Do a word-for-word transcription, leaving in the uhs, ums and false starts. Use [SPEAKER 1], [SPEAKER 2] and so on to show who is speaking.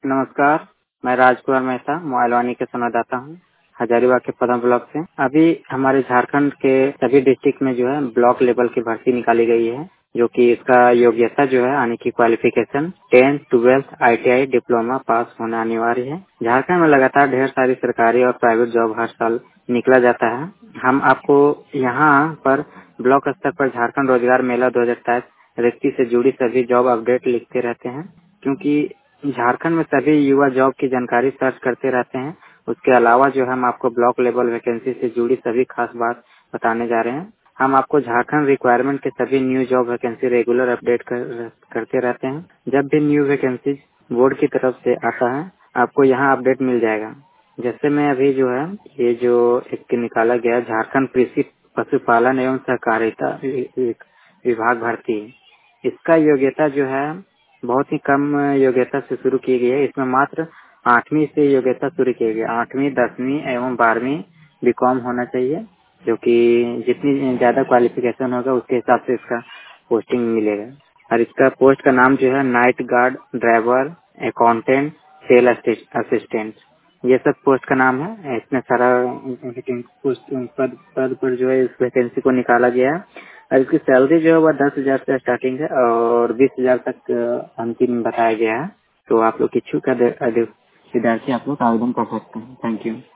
[SPEAKER 1] नमस्कार, मैं राजकुमार मेहता मोबाइलवानी के संवाददाता हूँ, हजारीबाग के पदम ब्लॉक से। अभी हमारे झारखंड के सभी डिस्ट्रिक्ट में जो है ब्लॉक लेवल की भर्ती निकाली गई है, जो कि इसका योग्यता जो है यानी कि qualification tenth twelfth ITI diploma pass होना अनिवार्य है। झारखंड में लगातार ढेर सारी सरकारी और प्राइवेट जॉब हर साल निकला जाता है। हम आपको यहाँ पर ब्लॉक स्तर पर झारखंड रोजगार मेला दो हजार तेईस रिक्ति से जुड़ी सभी जॉब अपडेट लिखते रहते हैं, क्योंकि झारखंड में सभी युवा जॉब की जानकारी सर्च करते रहते हैं। उसके अलावा जो हम आपको ब्लॉक लेवल वैकेंसी से जुड़ी सभी खास बात बताने जा रहे हैं। हम आपको झारखंड रिक्वायरमेंट के सभी new job vacancy regular update कर, करते रहते हैं। जब भी न्यू वैकेंसी बोर्ड की तरफ से आता है, आपको यहाँ अपडेट मिल जाएगा। जैसे मैं अभी जो है ये जो एक निकाला गया झारखंड कृषि पशुपालन एवं सहकारिता विभाग भर्ती, इसका योग्यता जो है बहुत ही कम योग्यता से शुरू की गई है। इसमें मात्र आठवीं से योग्यता शुरू की गई है। आठवीं दसवीं एवं बारहवीं बीकॉम होना चाहिए, जो कि जितनी ज्यादा क्वालिफिकेशन होगा उसके हिसाब से इसका पोस्टिंग मिलेगा। और इसका पोस्ट का नाम जो है night guard, driver, accountant, sale assistant, ये सब पोस्ट का नाम है। इसमें सारा पोस्ट पद पद पर जो है इस वैकेंसी को निकाला गया है। और इसकी सैलरी जो है वह दस हजार से स्टार्टिंग है और बीस हजार तक अ, अंतिम बताया गया है। तो आप लोग इच्छुक विद्यार्थी आप लोग आवेदन कर सकते हैं। Thank you.